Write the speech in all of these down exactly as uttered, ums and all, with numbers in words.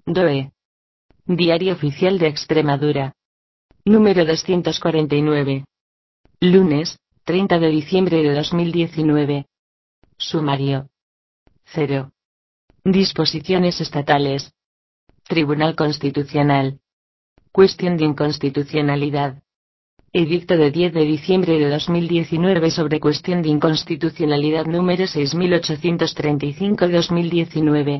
D O E. Diario Oficial de Extremadura. Número doscientos cuarenta y nueve. Lunes, treinta de diciembre de dos mil diecinueve. Sumario. cero. Disposiciones estatales. Tribunal Constitucional. Cuestión de inconstitucionalidad. Edicto de diez de diciembre de dos mil diecinueve sobre cuestión de inconstitucionalidad número seis mil ochocientos treinta y cinco de dos mil diecinueve.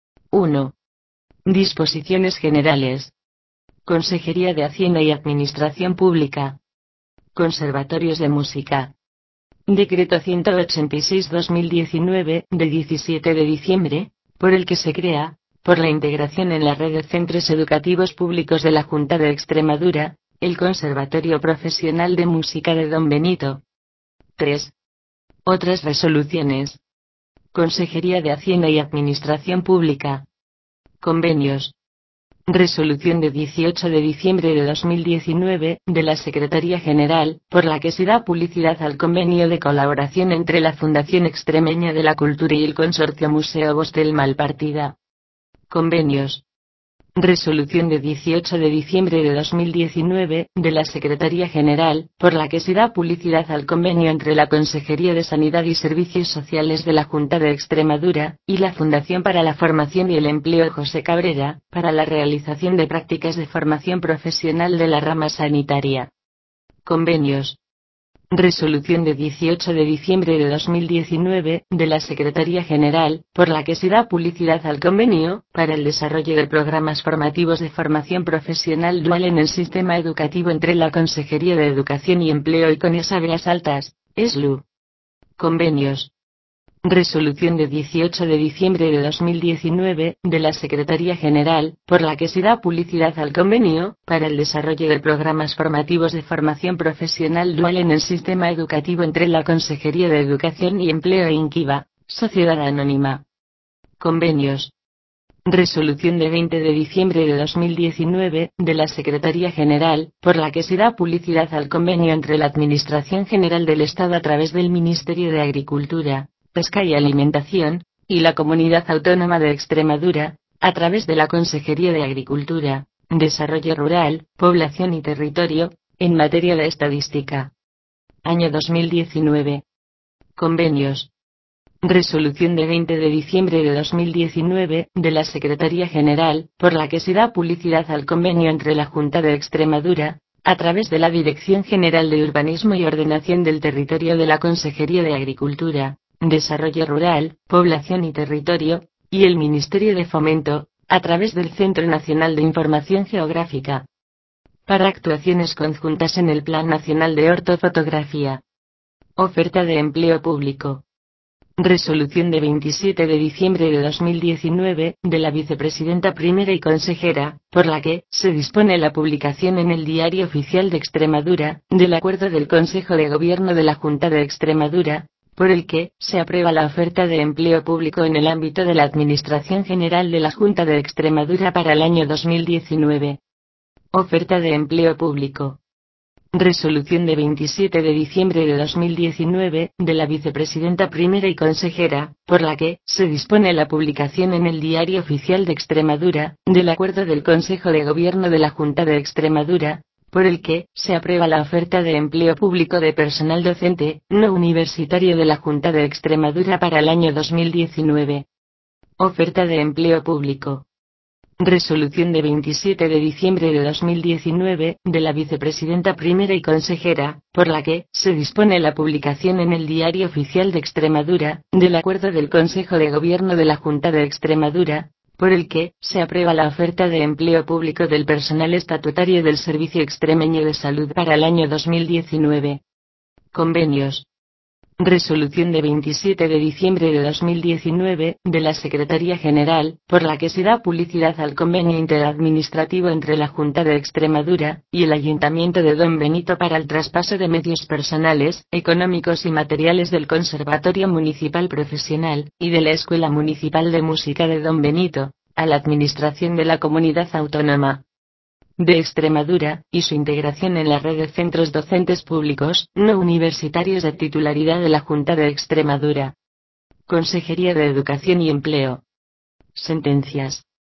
uno. Disposiciones generales. Consejería de Hacienda y Administración Pública. Conservatorios de Música. Decreto ciento ochenta y seis barra dos mil diecinueve, de diecisiete de diciembre, por el que se crea, por la integración en la red de centros educativos públicos de la Junta de Extremadura, el Conservatorio Profesional de Música de Don Benito. tres. Otras resoluciones. Consejería de Hacienda y Administración Pública. Convenios. Resolución de dieciocho de diciembre de dos mil diecinueve, de la Secretaría General, por la que se da publicidad al convenio de colaboración entre la Fundación Extremeña de la Cultura y el Consorcio Museo Bostel Malpartida. Convenios. Resolución de dieciocho de diciembre de dos mil diecinueve, de la Secretaría General, por la que se da publicidad al convenio entre la Consejería de Sanidad y Servicios Sociales de la Junta de Extremadura, y la Fundación para la Formación y el Empleo José Cabrera, para la realización de prácticas de formación profesional de la rama sanitaria. Convenios. Resolución de dieciocho de diciembre de dos mil diecinueve, de la Secretaría General, por la que se da publicidad al convenio, para el desarrollo de programas formativos de formación profesional dual en el sistema educativo entre la Consejería de Educación y Empleo y Conesa Beas Altas, E S L U. Convenios. Resolución de dieciocho de diciembre de dos mil diecinueve, de la Secretaría General, por la que se da publicidad al convenio, para el desarrollo de programas formativos de formación profesional dual en el sistema educativo entre la Consejería de Educación y Empleo e Inquiva, Sociedad Anónima. Convenios. Resolución de veinte de diciembre de dos mil diecinueve, de la Secretaría General, por la que se da publicidad al convenio entre la Administración General del Estado a través del Ministerio de Agricultura, Pesca y Alimentación, y la Comunidad Autónoma de Extremadura, a través de la Consejería de Agricultura, Desarrollo Rural, Población y Territorio, en materia de estadística. Año dos mil diecinueve. Convenios. Resolución de veinte de diciembre de dos mil diecinueve, de la Secretaría General, por la que se da publicidad al convenio entre la Junta de Extremadura, a través de la Dirección General de Urbanismo y Ordenación del Territorio de la Consejería de Agricultura, Desarrollo Rural, Población y Territorio, y el Ministerio de Fomento, a través del Centro Nacional de Información Geográfica, para actuaciones conjuntas en el Plan Nacional de Ortofotografía. Oferta de empleo público. Resolución de veintisiete de diciembre de dos mil diecinueve, de la Vicepresidenta Primera y Consejera, por la que se dispone la publicación en el Diario Oficial de Extremadura, del acuerdo del Consejo de Gobierno de la Junta de Extremadura, por el que se aprueba la oferta de empleo público en el ámbito de la Administración General de la Junta de Extremadura para el año dos mil diecinueve. Oferta de empleo público. Resolución de veintisiete de diciembre de dos mil diecinueve, de la Vicepresidenta Primera y Consejera, por la que se dispone la publicación en el Diario Oficial de Extremadura, del acuerdo del Consejo de Gobierno de la Junta de Extremadura, por el que se aprueba la oferta de empleo público de personal docente, no universitario de la Junta de Extremadura para el año dos mil diecinueve. Oferta de empleo público. Resolución de veintisiete de diciembre de dos mil diecinueve, de la Vicepresidenta Primera y Consejera, por la que se dispone la publicación en el Diario Oficial de Extremadura, del acuerdo del Consejo de Gobierno de la Junta de Extremadura, por el que se aprueba la oferta de empleo público del personal estatutario del Servicio Extremeño de Salud para el año dos mil diecinueve. Convenios. Resolución de veintisiete de diciembre de dos mil diecinueve, de la Secretaría General, por la que se da publicidad al convenio interadministrativo entre la Junta de Extremadura y el Ayuntamiento de Don Benito para el traspaso de medios personales, económicos y materiales del Conservatorio Municipal Profesional y de la Escuela Municipal de Música de Don Benito, a la Administración de la Comunidad Autónoma de Extremadura, y su integración en la red de centros docentes públicos, no universitarios de titularidad de la Junta de Extremadura. Consejería de Educación y Empleo. Sentencias.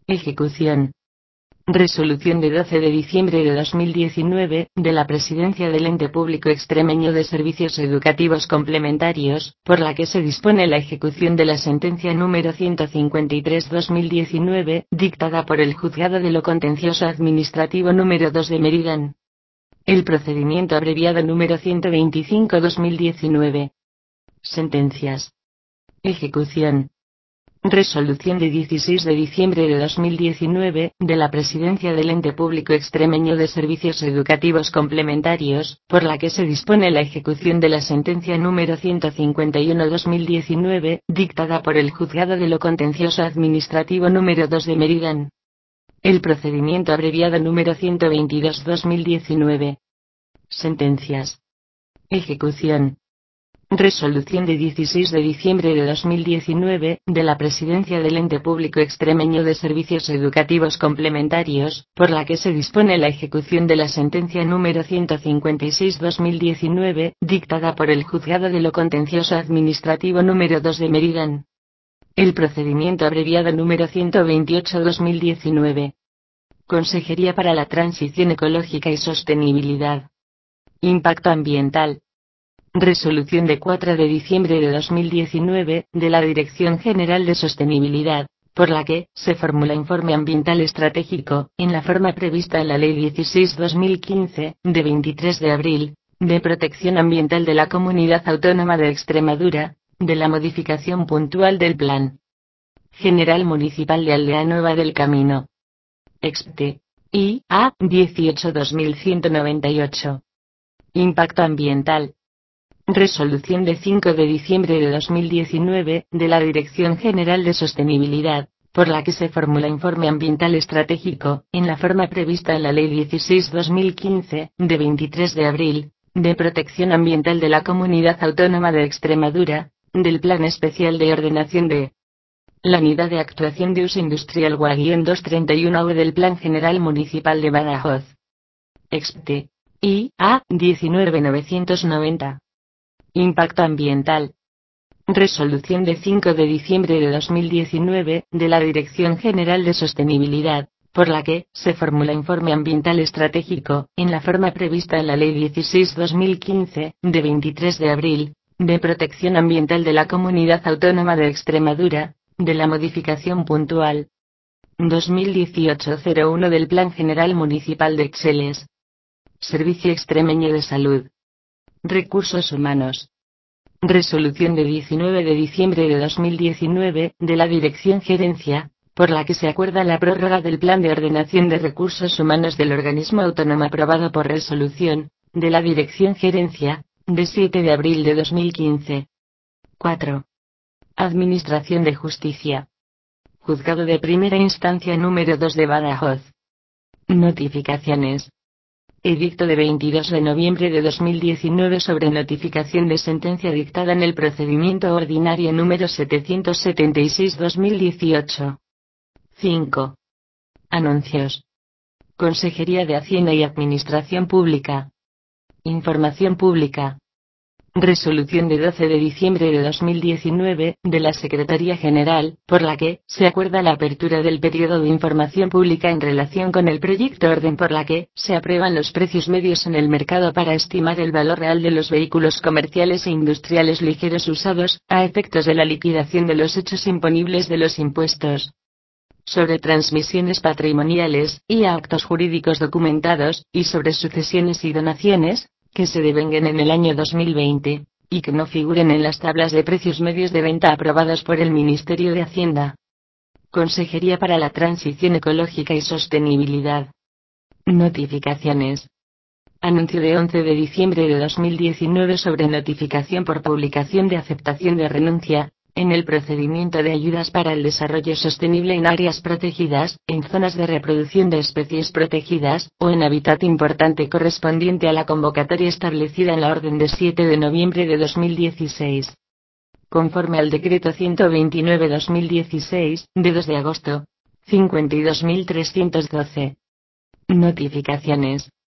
Ejecución. Resolución de doce de diciembre de dos mil diecinueve, de la Presidencia del Ente Público Extremeño de Servicios Educativos Complementarios, por la que se dispone la ejecución de la sentencia número ciento cincuenta y tres barra dos mil diecinueve, dictada por el Juzgado de lo Contencioso Administrativo número dos de Mérida. El procedimiento abreviado número ciento veinticinco barra dos mil diecinueve. Sentencias. Ejecución. Resolución de dieciséis de diciembre de dos mil diecinueve, de la Presidencia del Ente Público Extremeño de Servicios Educativos Complementarios, por la que se dispone la ejecución de la sentencia número ciento cincuenta y uno barra dos mil diecinueve, dictada por el Juzgado de lo Contencioso Administrativo número dos de Mérida. El procedimiento abreviado número ciento veintidós barra dos mil diecinueve. Sentencias. Ejecución. Resolución de dieciséis de diciembre de dos mil diecinueve, de la Presidencia del Ente Público Extremeño de Servicios Educativos Complementarios, por la que se dispone la ejecución de la sentencia número ciento cincuenta y seis barra dos mil diecinueve, dictada por el Juzgado de lo Contencioso Administrativo número dos de Mérida. El procedimiento abreviado número ciento veintiocho barra dos mil diecinueve. Consejería para la Transición Ecológica y Sostenibilidad. Impacto ambiental. Resolución de cuatro de diciembre de dos mil diecinueve, de la Dirección General de Sostenibilidad, por la que se formula informe ambiental estratégico, en la forma prevista en la Ley dieciséis barra dos mil quince, de veintitrés de abril, de protección ambiental de la Comunidad Autónoma de Extremadura, de la modificación puntual del Plan General Municipal de Aldea Nueva del Camino. Expte. I A dieciocho barra dos mil ciento noventa y ocho. Impacto ambiental. Resolución de cinco de diciembre de dos mil diecinueve, de la Dirección General de Sostenibilidad, por la que se formula informe ambiental estratégico, en la forma prevista en la Ley dieciséis barra dos mil quince, de veintitrés de abril, de protección ambiental de la Comunidad Autónoma de Extremadura, del Plan Especial de Ordenación de la Unidad de Actuación de Uso Industrial U A doscientos treinta y uno o del Plan General Municipal de Badajoz. Expte. I A diecinueve barra novecientos noventa. Impacto ambiental. Resolución de cinco de diciembre de dos mil diecinueve, de la Dirección General de Sostenibilidad, por la que se formula informe ambiental estratégico, en la forma prevista en la Ley dieciséis barra dos mil quince, de veintitrés de abril, de protección ambiental de la Comunidad Autónoma de Extremadura, de la modificación puntual dos mil dieciocho punto cero uno del Plan General Municipal de Exeles. Servicio Extremeño de Salud. Recursos Humanos. Resolución de diecinueve de diciembre de dos mil diecinueve, de la Dirección Gerencia, por la que se acuerda la prórroga del Plan de Ordenación de Recursos Humanos del organismo autónomo aprobado por resolución, de la Dirección Gerencia, de siete de abril de dos mil quince. cuatro. Administración de Justicia. Juzgado de Primera Instancia número dos de Badajoz. Notificaciones. Edicto de veintidós de noviembre de dos mil diecinueve sobre notificación de sentencia dictada en el procedimiento ordinario número setecientos setenta y seis barra dos mil dieciocho. cinco. Anuncios. Consejería de Hacienda y Administración Pública. Información pública. Resolución de doce de diciembre de dos mil diecinueve, de la Secretaría General, por la que se acuerda la apertura del periodo de información pública en relación con el proyecto orden por la que se aprueban los precios medios en el mercado para estimar el valor real de los vehículos comerciales e industriales ligeros usados, a efectos de la liquidación de los hechos imponibles de los impuestos sobre transmisiones patrimoniales, y a actos jurídicos documentados, y sobre sucesiones y donaciones, que se devenguen en el año dos mil veinte, y que no figuren en las tablas de precios medios de venta aprobados por el Ministerio de Hacienda. Consejería para la Transición Ecológica y Sostenibilidad. Notificaciones. Anuncio de once de diciembre de dos mil diecinueve sobre notificación por publicación de aceptación de renuncia, en el procedimiento de ayudas para el desarrollo sostenible en áreas protegidas, en zonas de reproducción de especies protegidas, o en hábitat importante correspondiente a la convocatoria establecida en la orden de siete de noviembre de dos mil dieciséis. Conforme al decreto ciento veintinueve barra dos mil dieciséis, de dos de agosto, cincuenta y dos mil trescientos doce. Notificaciones.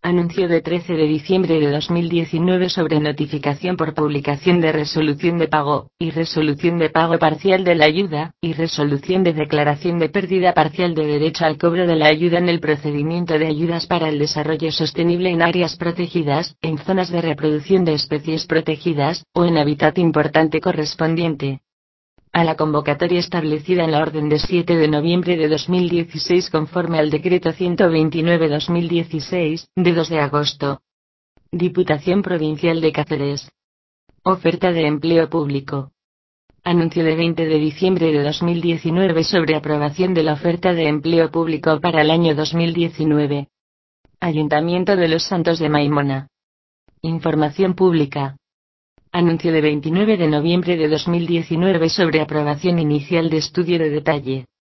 Anuncio de trece de diciembre de dos mil diecinueve sobre notificación por publicación de resolución de pago, y resolución de pago parcial de la ayuda, y resolución de declaración de pérdida parcial de derecho al cobro de la ayuda en el procedimiento de ayudas para el desarrollo sostenible en áreas protegidas, en zonas de reproducción de especies protegidas, o en hábitat importante correspondiente a la convocatoria establecida en la orden de siete de noviembre de dos mil dieciséis conforme al decreto ciento veintinueve barra dos mil dieciséis, de dos de agosto. Diputación Provincial de Cáceres. Oferta de empleo público. Anuncio de veinte de diciembre de dos mil diecinueve sobre aprobación de la oferta de empleo público para el año dos mil diecinueve. Ayuntamiento de Los Santos de Maimona. Información pública. Anuncio de veintinueve de noviembre de dos mil diecinueve sobre aprobación inicial de estudio de detalle.